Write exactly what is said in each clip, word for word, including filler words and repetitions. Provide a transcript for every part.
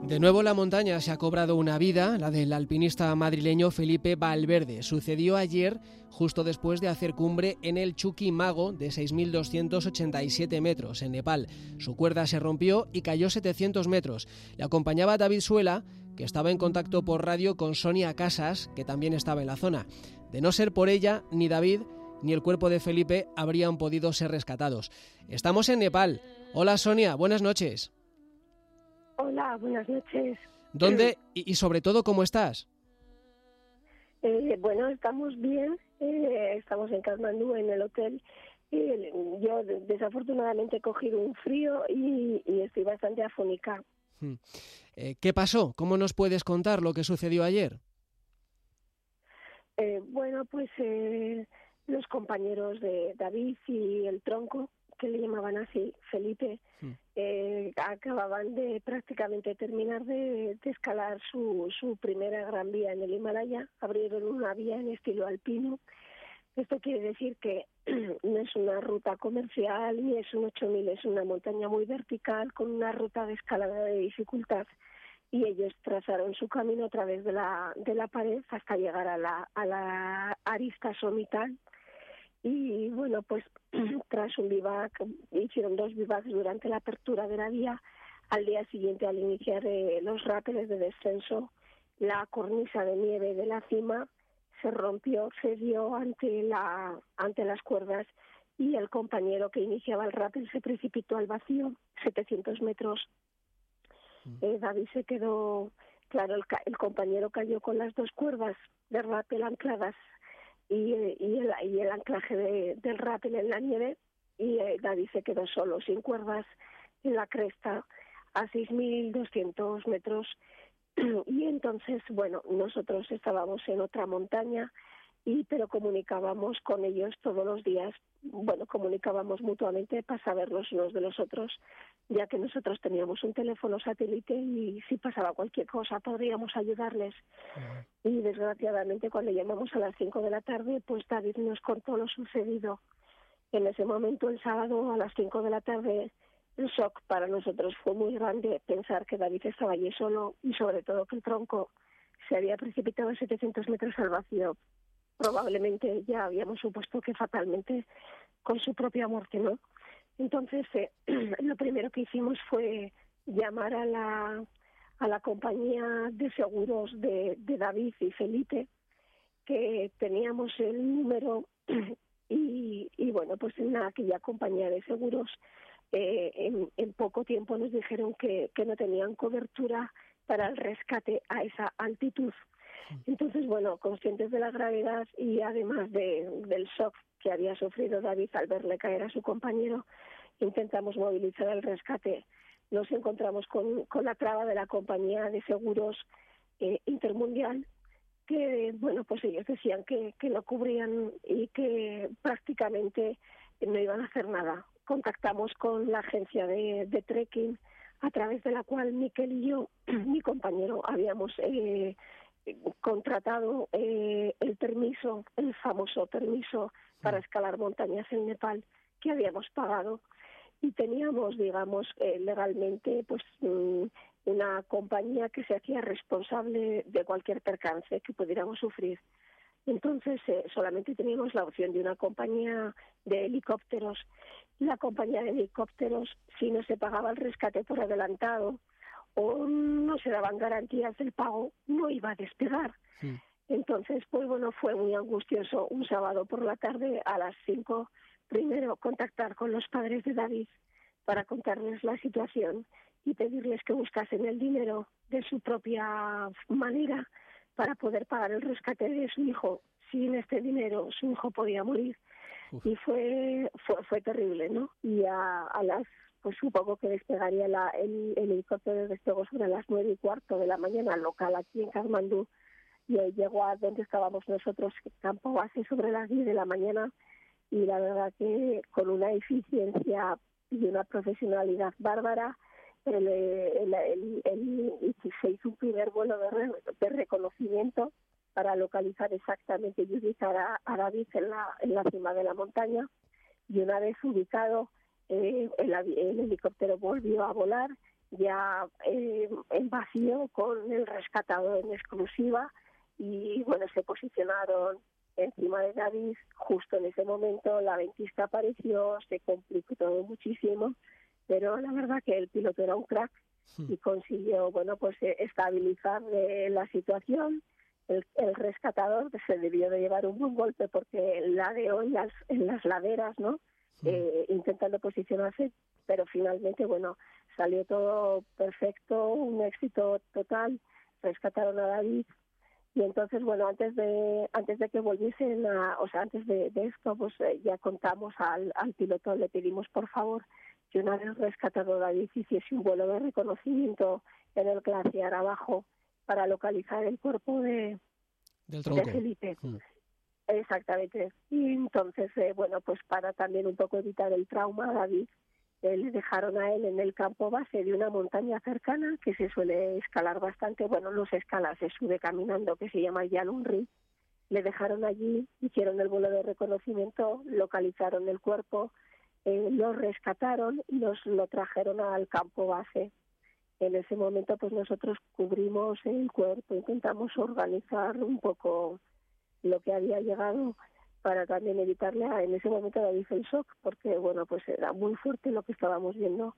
De nuevo la montaña se ha cobrado una vida, la del alpinista madrileño Felipe Valverde. Sucedió ayer, justo después de hacer cumbre en el Chuquimago de seis mil doscientos ochenta y siete metros, en Nepal. Su cuerda se rompió y cayó setecientos metros. Le acompañaba David Suela, que estaba en contacto por radio con Sonia Casas, que también estaba en la zona. De no ser por ella, ni David ni el cuerpo de Felipe habrían podido ser rescatados. Estamos en Nepal. Hola Sonia, buenas noches. Hola, buenas noches. ¿Dónde y, y sobre todo cómo estás? Eh, bueno, estamos bien. Eh, estamos en Katmandú, en el hotel. Eh, yo desafortunadamente he cogido un frío y, y estoy bastante afónica. Hmm. Eh, ¿Qué pasó? ¿Cómo nos puedes contar lo que sucedió ayer? Eh, bueno, pues eh, los compañeros de David y el tronco, que le llamaban así, Felipe, hmm. eh, acababan de prácticamente terminar de, de escalar su, su primera gran vía en el Himalaya. Abrieron una vía en estilo alpino. Esto quiere decir que no es una ruta comercial ni es un ocho mil, es una montaña muy vertical con una ruta de escalada de dificultad. Y ellos trazaron su camino a través de la, de la pared hasta llegar a la, a la arista somital. Y bueno, pues tras un bivac, hicieron dos bivacs durante la apertura de la vía. Al día siguiente, al iniciar eh, los rápeles de descenso, la cornisa de nieve de la cima se rompió, cedió ante la ante las cuerdas y el compañero que iniciaba el rappel se precipitó al vacío, setecientos metros. Mm. Eh, David se quedó, claro, el, el compañero cayó con las dos cuerdas de rappel ancladas y, y, el, y el anclaje de, del rappel en la nieve, y eh, David se quedó solo, sin cuerdas, en la cresta, a seis mil doscientos metros. Y entonces, bueno, nosotros estábamos en otra montaña, y pero comunicábamos con ellos todos los días. Bueno, comunicábamos mutuamente para saber los unos de los otros, ya que nosotros teníamos un teléfono satélite y si pasaba cualquier cosa podríamos ayudarles. Uh-huh. Y desgraciadamente cuando llamamos a las cinco de la tarde, pues David nos contó lo sucedido. En ese momento, el sábado a las cinco de la tarde, el shock para nosotros fue muy grande, pensar que David estaba allí solo y sobre todo que el tronco se había precipitado a setecientos metros al vacío. Probablemente ya habíamos supuesto que fatalmente con su propia muerte, ¿no? Entonces, eh, lo primero que hicimos fue llamar a la a la compañía de seguros de, de David y Felipe, que teníamos el número, y, y bueno, pues en aquella compañía de seguros eh, en, en poco tiempo nos dijeron que, que no tenían cobertura para el rescate a esa altitud. Entonces, bueno, conscientes de la gravedad y además de, del shock que había sufrido David al verle caer a su compañero, intentamos movilizar el rescate. Nos encontramos con, con la traba de la compañía de seguros eh, Intermundial, que, bueno, pues ellos decían que, que lo cubrían y que prácticamente no iban a hacer nada. Contactamos con la agencia de, de trekking, a través de la cual Miquel y yo, mi compañero, habíamos eh, contratado eh, el permiso, el famoso permiso para escalar montañas en Nepal, que habíamos pagado, y teníamos, digamos, eh, legalmente, pues um, una compañía que se hacía responsable de cualquier percance que pudiéramos sufrir. Entonces, eh, solamente teníamos la opción de una compañía de helicópteros. La compañía de helicópteros, si no se pagaba el rescate por adelantado o no se daban garantías del pago, no iba a despegar. Sí. Entonces, pues bueno, fue muy angustioso un sábado por la tarde a las cinco, primero contactar con los padres de David para contarles la situación y pedirles que buscasen el dinero de su propia manera para poder pagar el rescate de su hijo. Sin este dinero, su hijo podía morir. Uf. Y fue, fue fue terrible, ¿no? Y a, a las, pues supongo que despegaría la, el, el helicóptero despegó sobre las nueve y cuarto de la mañana, local aquí en Katmandú, y ahí llegó a donde estábamos nosotros, campo base, sobre las diez de la mañana, y la verdad que con una eficiencia y una profesionalidad bárbara, el, el, el, el, se hizo un primer vuelo de, re, de reconocimiento para localizar exactamente y ubicar a, a David en la, en la cima de la montaña, y una vez ubicado, eh, el, el helicóptero volvió a volar ya eh, en vacío con el rescatador en exclusiva y bueno, se posicionaron encima de David. Justo en ese momento la ventisca apareció, se complicó todo muchísimo, pero la verdad que el piloto era un crack y consiguió, bueno, pues estabilizar eh, la situación. El, el rescatador se debió de llevar un buen golpe porque ladeó en las, en las laderas, ¿no? Eh, intentando posicionarse, pero finalmente, bueno, salió todo perfecto, un éxito total, rescataron a David. Y entonces, bueno, antes de antes de que volviesen a, o sea, antes de, de esto, pues eh, ya contamos al, al piloto, le pedimos por favor que una vez rescatado David hiciese un vuelo de reconocimiento en el glaciar abajo para localizar el cuerpo de, del tronco. de Felipe. Mm. Exactamente. Y entonces, eh, bueno, pues para también un poco evitar el trauma a David, eh, le dejaron a él en el campo base de una montaña cercana que se suele escalar bastante, bueno, no se escala, se sube caminando, que se llama Yalunri. Le dejaron allí, hicieron el vuelo de reconocimiento, localizaron el cuerpo, eh, lo rescataron y nos lo trajeron al campo base. En ese momento, pues nosotros cubrimos el cuerpo, intentamos organizar un poco lo que había llegado para también evitarle a, en ese momento a David el shock, porque bueno, pues era muy fuerte lo que estábamos viendo.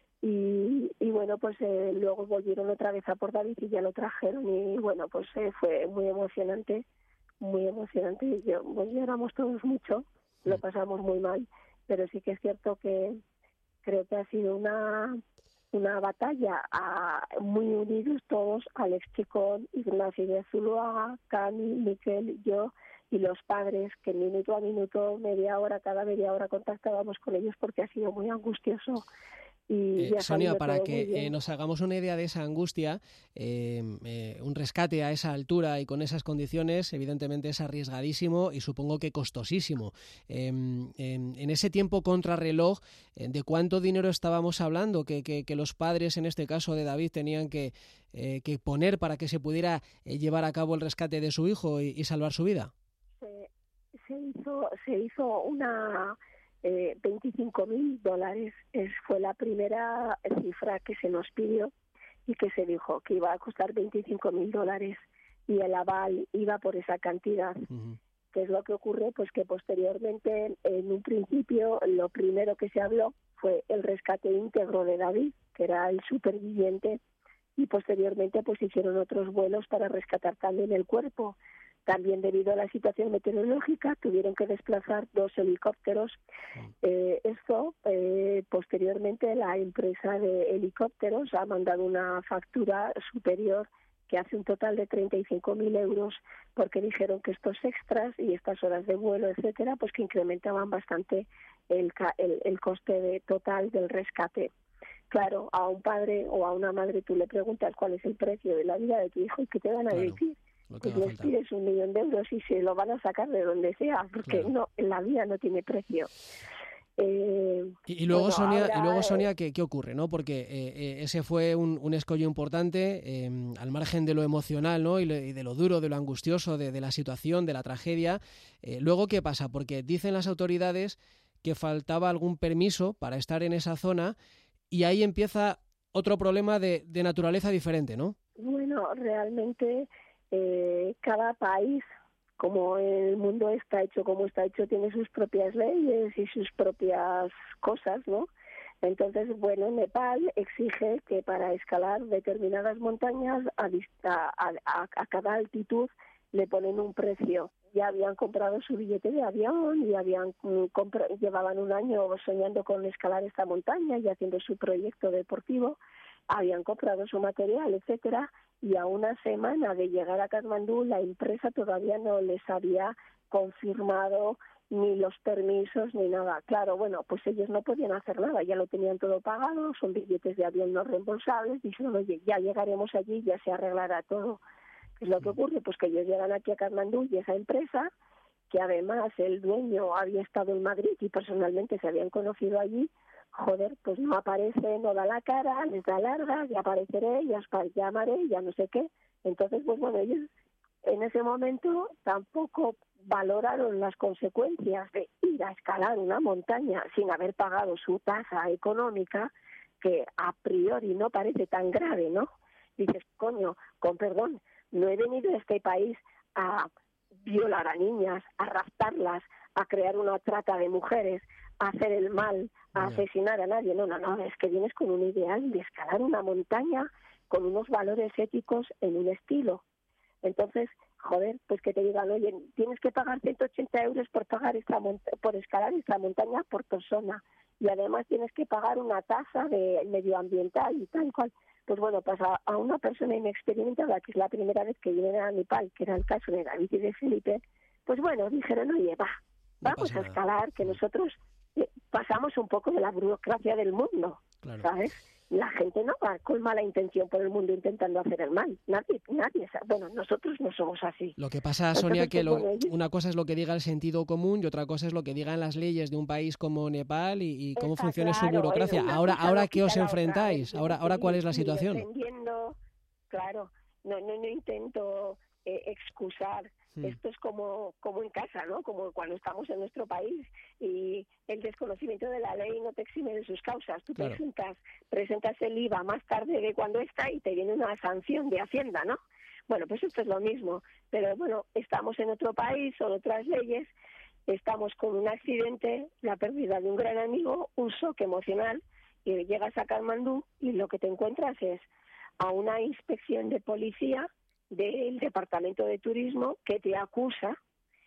Y, y bueno, pues eh, luego volvieron otra vez a por David y ya lo trajeron y bueno, pues eh, fue muy emocionante, muy emocionante. Y yo, pues lloramos todos mucho, lo pasamos muy mal, pero sí que es cierto que creo que ha sido una una batalla a, muy unidos todos, Alex Chicón, Ignacio de Zuluaga, Cami, Miquel, yo y los padres, que minuto a minuto, media hora, cada media hora contactábamos con ellos porque ha sido muy angustioso. Y eh, ya Sonia, para que eh, nos hagamos una idea de esa angustia, eh, eh, un rescate a esa altura y con esas condiciones evidentemente es arriesgadísimo y supongo que costosísimo. Eh, eh, en ese tiempo contrarreloj, eh, ¿de cuánto dinero estábamos hablando que, que, que los padres, en este caso de David, tenían que, eh, que poner para que se pudiera eh, llevar a cabo el rescate de su hijo y, y salvar su vida? Se, se hizo, se hizo una... Eh, veinticinco mil dólares es, fue la primera cifra que se nos pidió y que se dijo que iba a costar veinticinco mil dólares y el aval iba por esa cantidad. Uh-huh. ¿Qué es lo que ocurre? Pues que posteriormente, en un principio, lo primero que se habló fue el rescate íntegro de David, que era el superviviente, y posteriormente pues hicieron otros vuelos para rescatar también el cuerpo. También debido a la situación meteorológica tuvieron que desplazar dos helicópteros. Eh, esto, eh, posteriormente, la empresa de helicópteros ha mandado una factura superior que hace un total de treinta y cinco mil euros porque dijeron que estos extras y estas horas de vuelo, etcétera, pues que incrementaban bastante el, el, el coste de, total del rescate. Claro, a un padre o a una madre tú le preguntas cuál es el precio de la vida de tu hijo y qué te van a claro. decir. Pues les pides un millón de euros y se lo van a sacar de donde sea, porque claro. no, la vida no tiene precio. Eh, y, y luego bueno, Sonia, ahora, y luego Sonia, ¿qué, qué ocurre, no? Porque eh, eh, ese fue un, un escollo importante, eh, al margen de lo emocional, ¿no? Y, le, y de lo duro, de lo angustioso, de, de la situación, de la tragedia. Eh, luego, ¿qué pasa? Porque dicen las autoridades que faltaba algún permiso para estar en esa zona y ahí empieza otro problema de, de naturaleza diferente, ¿no? Bueno, realmente eh, cada país, como el mundo está hecho como está hecho, tiene sus propias leyes y sus propias cosas, ¿no? Entonces, bueno, Nepal exige que para escalar determinadas montañas a, a, a, a cada altitud le ponen un precio. Ya habían comprado su billete de avión y habían compra, llevaban un año soñando con escalar esta montaña y haciendo su proyecto deportivo, habían comprado su material, etcétera, y a una semana de llegar a Katmandú la empresa todavía no les había confirmado ni los permisos ni nada. Claro, bueno, pues ellos no podían hacer nada, ya lo tenían todo pagado, son billetes de avión no reembolsables, dijeron, oye, ya llegaremos allí, ya se arreglará todo. ¿Qué es lo que ocurre? Pues que ellos llegan aquí a Katmandú y esa empresa, que además el dueño había estado en Madrid y personalmente se habían conocido allí, joder, pues no aparece, no da la cara, les da larga, ya apareceré, ya os llamaré, ya no sé qué. Entonces, pues bueno, ellos en ese momento tampoco valoraron las consecuencias de ir a escalar una montaña sin haber pagado su tasa económica, que a priori no parece tan grave, ¿no? Dices, coño, con perdón, no he venido a este país a violar a niñas, a raptarlas, a crear una trata de mujeres, a hacer el mal, a Yeah. asesinar a nadie. No, no, no, es que vienes con un ideal de escalar una montaña con unos valores éticos en un estilo. Entonces, joder, pues que te digan, oye, tienes que pagar ciento ochenta euros por pagar esta mont- por escalar esta montaña por persona, y además tienes que pagar una tasa de medioambiental y tal cual. Pues bueno, pues a, a una persona inexperimentada, que es la primera vez que vienen a Nepal, que era el caso de David y de Felipe, pues bueno, dijeron, oye, va, No vamos pasa a nada. escalar, que nosotros eh, pasamos un poco de la burocracia del mundo, Claro. ¿sabes? La gente no va con mala intención por el mundo intentando hacer el mal. Nadie, nadie. Bueno, nosotros no somos así. Lo que pasa, Sonia, Entonces, que pues, lo, bueno, ellos- una cosa es lo que diga el sentido común y otra cosa es lo que digan las leyes de un país como Nepal y, y cómo Está funcione su claro, burocracia. eh, una Ahora, cosa ahora no ¿qué os quita la otra. A ver, enfrentáis? yo Ahora, no ahora estoy ¿cuál es la ni situación? defendiendo, claro, no, no, no intento eh, excusar. Hmm. Esto es como, como en casa, ¿no? Como cuando estamos en nuestro país y el desconocimiento de la ley no te exime de sus causas. Tú Claro. presentas, presentas el I V A más tarde de cuando está y te viene una sanción de Hacienda, ¿no? Bueno, pues esto es lo mismo. Pero bueno, estamos en otro país, son otras leyes, estamos con un accidente, la pérdida de un gran amigo, un shock emocional, y llegas a Katmandú y lo que te encuentras es a una inspección de policía del Departamento de Turismo que te acusa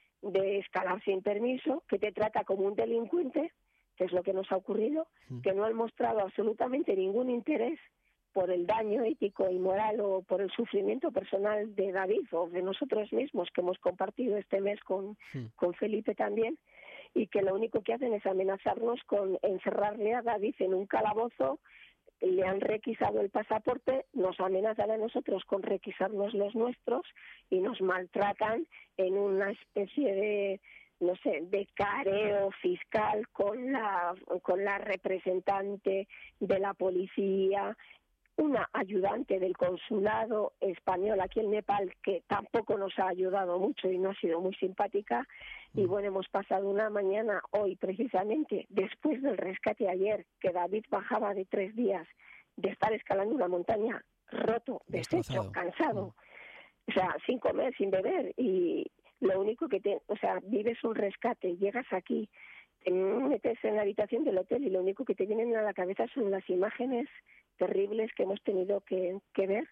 de escalar sin permiso, que te trata como un delincuente, que es lo que nos ha ocurrido, Mm. que no han mostrado absolutamente ningún interés por el daño ético y moral o por el sufrimiento personal de David o de nosotros mismos que hemos compartido este mes con, Mm. con Felipe también, y que lo único que hacen es amenazarnos con encerrarle a David en un calabozo. Le han requisado el pasaporte, nos amenazan a nosotros con requisarnos los nuestros y nos maltratan en una especie de, no sé, de careo fiscal con la, con la representante de la policía, una ayudante del consulado español aquí en Nepal que tampoco nos ha ayudado mucho y no ha sido muy simpática. Y bueno, hemos pasado una mañana hoy precisamente, después del rescate ayer, que David bajaba de tres días de estar escalando una montaña roto, deshecho, Destrozado. cansado, o sea, sin comer, sin beber, y lo único que te, o sea, vives un rescate, llegas aquí, te metes en la habitación del hotel y lo único que te vienen a la cabeza son las imágenes terribles que hemos tenido que, que ver.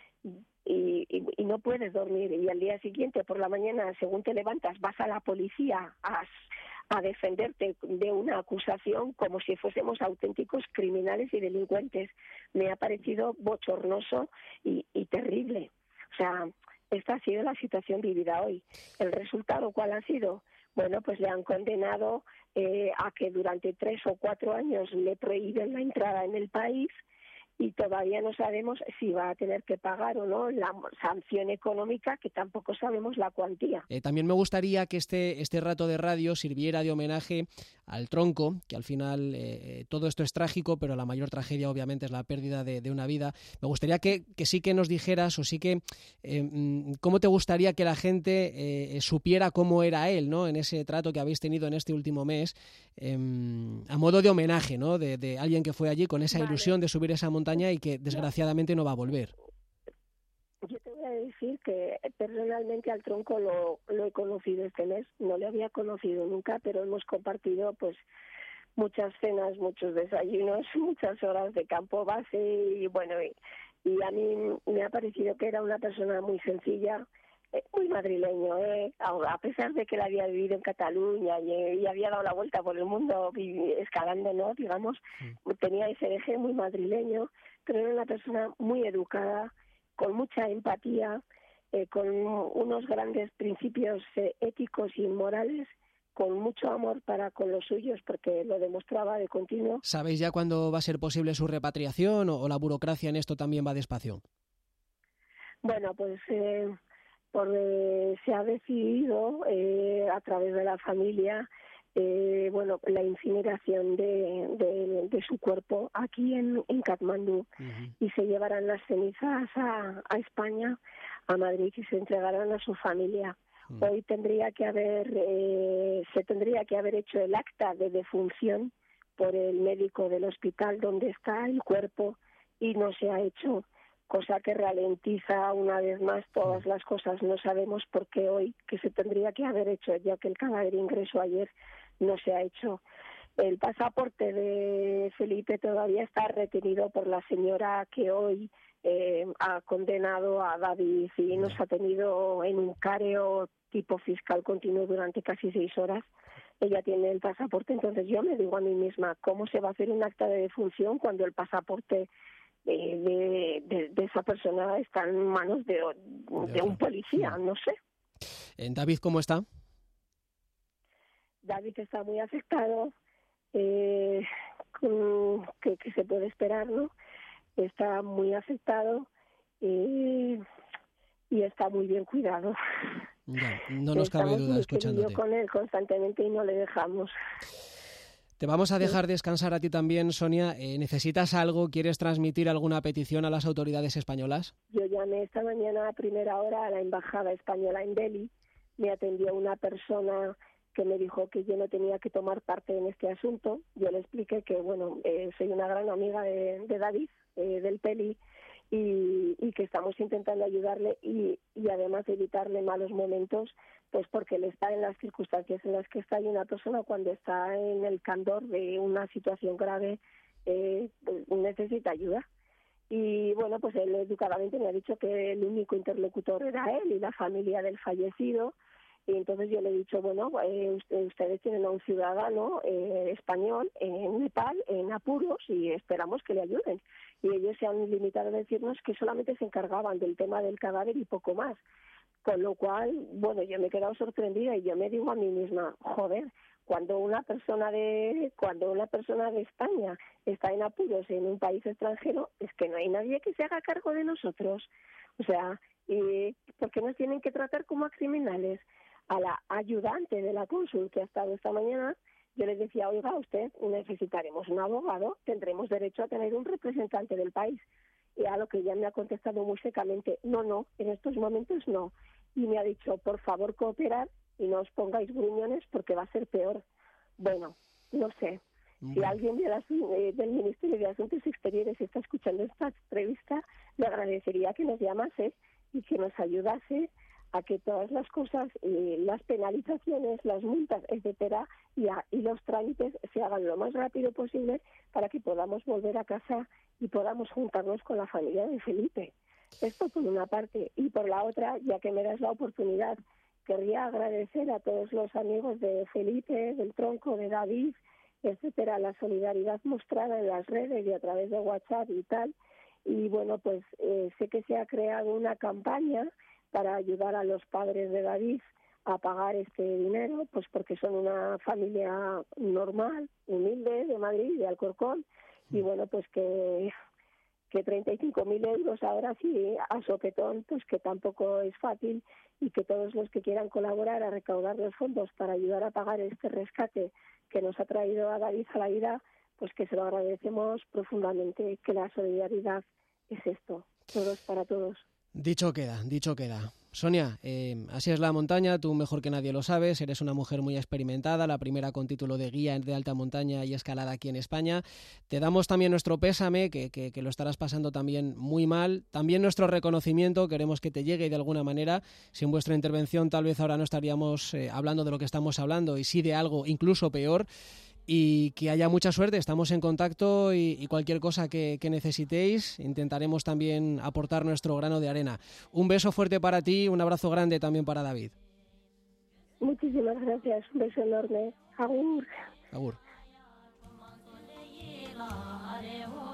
Y, y, y no puedes dormir, y al día siguiente por la mañana, según te levantas, vas a la policía a, a defenderte de una acusación como si fuésemos auténticos criminales y delincuentes. Me ha parecido bochornoso y, y terrible. O sea, esta ha sido la situación vivida hoy. ¿El resultado cuál ha sido? Bueno, pues le han condenado eh, a que durante tres o cuatro años le prohíben la entrada en el país, y todavía no sabemos si va a tener que pagar o no la sanción económica, que tampoco sabemos la cuantía. Eh, también me gustaría que este, este rato de radio sirviera de homenaje al Tronco, que al final eh, todo esto es trágico, pero la mayor tragedia obviamente es la pérdida de, de una vida. Me gustaría que, que sí que nos dijeras, o sí que, eh, cómo te gustaría que la gente eh, supiera cómo era él, ¿no? En ese trato que habéis tenido en este último mes, eh, a modo de homenaje, ¿no? De, de alguien que fue allí con esa Vale. ilusión de subir esa montaña y que desgraciadamente no va a volver. Yo te voy a decir que personalmente al Tronco lo, lo he conocido este mes, no le había conocido nunca, pero hemos compartido pues muchas cenas, muchos desayunos, muchas horas de campo base, y bueno, y, y a mí me ha parecido que era una persona muy sencilla, eh, muy madrileño, eh, a pesar de que él había vivido en Cataluña y, y había dado la vuelta por el mundo escalando, ¿no? Digamos, sí. Tenía ese eje muy madrileño, pero era una persona muy educada, con mucha empatía, eh, con unos grandes principios eh, éticos y morales, con mucho amor para con los suyos, porque lo demostraba de continuo. ¿Sabéis ya cuándo va a ser posible su repatriación o, o la burocracia en esto también va despacio? Bueno, pues eh, por, eh, se ha decidido eh, a través de la familia Eh, bueno, la incineración de, de, de su cuerpo aquí en, en Katmandú, uh-huh. Y se llevarán las cenizas a, a España, a Madrid, y se entregarán a su familia. Uh-huh. Hoy tendría que haber, eh, se tendría que haber hecho el acta de defunción por el médico del hospital donde está el cuerpo y no se ha hecho, cosa que ralentiza una vez más todas las cosas. No sabemos por qué hoy, que se tendría que haber hecho, ya que el cadáver ingresó ayer, no se ha hecho. El pasaporte de Felipe todavía está retenido por la señora que hoy eh, ha condenado a David y nos ha tenido en un careo tipo fiscal continuo durante casi seis horas. Ella tiene el pasaporte, entonces yo me digo a mí misma, ¿cómo se va a hacer un acta de defunción cuando el pasaporte de, de, de, de esa persona está en manos de, de un policía? No sé. ¿David cómo está? David está muy afectado. Eh, que, que se puede esperar, ¿no? Está muy afectado eh, y está muy bien cuidado. Ya, no nos cabe Estamos duda escuchándote. con él constantemente y no le dejamos. Te vamos a dejar descansar a ti también, Sonia. Eh, ¿Necesitas algo? ¿Quieres transmitir alguna petición a las autoridades españolas? Yo llamé esta mañana a primera hora a la embajada española en Delhi. Me atendió una persona que me dijo que yo no tenía que tomar parte en este asunto. Yo le expliqué que, bueno, eh, soy una gran amiga de, de David, eh, del Peli, y, y que estamos intentando ayudarle y, y además evitarle malos momentos, pues porque él está en las circunstancias en las que está, y una persona cuando está en el candor de una situación grave eh, pues necesita ayuda. Y bueno, pues él educadamente me ha dicho que el único interlocutor era él y la familia del fallecido. Y entonces yo le he dicho, bueno, eh, ustedes tienen a un ciudadano eh, español en Nepal, en apuros, y esperamos que le ayuden. Y ellos se han limitado a decirnos que solamente se encargaban del tema del cadáver y poco más. Con lo cual, bueno, yo me he quedado sorprendida y yo me digo a mí misma, joder, cuando una persona de cuando una persona de España está en apuros en un país extranjero, es que no hay nadie que se haga cargo de nosotros. O sea, eh, ¿por qué nos tienen que tratar como a criminales? A la ayudante de la cónsul que ha estado esta mañana, yo les decía, oiga, usted, necesitaremos un abogado, tendremos derecho a tener un representante del país. Y a lo que ella me ha contestado muy secamente, no, no, en estos momentos no. Y me ha dicho, por favor, cooperar y no os pongáis gruñones porque va a ser peor. Bueno, no sé. Bueno. Si alguien de las, eh, del Ministerio de Asuntos Exteriores está escuchando esta entrevista, le agradecería que nos llamase y que nos ayudase a que todas las cosas, eh, las penalizaciones, las multas, etcétera, y, a, y los trámites se hagan lo más rápido posible para que podamos volver a casa y podamos juntarnos con la familia de Felipe. Esto por una parte. Y por la otra, ya que me das la oportunidad, querría agradecer a todos los amigos de Felipe, del Tronco, de David, etcétera, la solidaridad mostrada en las redes y a través de WhatsApp y tal. Y bueno, pues eh, sé que se ha creado una campaña para ayudar a los padres de David a pagar este dinero, pues porque son una familia normal, humilde, de Madrid, de Alcorcón, y bueno, pues que que treinta y cinco mil euros ahora sí, a sopetón, pues que tampoco es fácil, y que todos los que quieran colaborar a recaudar los fondos para ayudar a pagar este rescate que nos ha traído a David a la vida, pues que se lo agradecemos profundamente, que la solidaridad es esto, todos para todos. Dicho queda, dicho queda. Sonia, eh, así es la montaña, tú mejor que nadie lo sabes, eres una mujer muy experimentada, la primera con título de guía de alta montaña y escalada aquí en España. Te damos también nuestro pésame, que, que, que lo estarás pasando también muy mal. También nuestro reconocimiento, queremos que te llegue de alguna manera. Sin vuestra intervención tal vez ahora no estaríamos eh, hablando de lo que estamos hablando, y sí de algo incluso peor. Y que haya mucha suerte, estamos en contacto y, y cualquier cosa que, que necesitéis intentaremos también aportar nuestro grano de arena. Un beso fuerte para ti, un abrazo grande también para David. Muchísimas gracias, un beso enorme. Agur. Agur.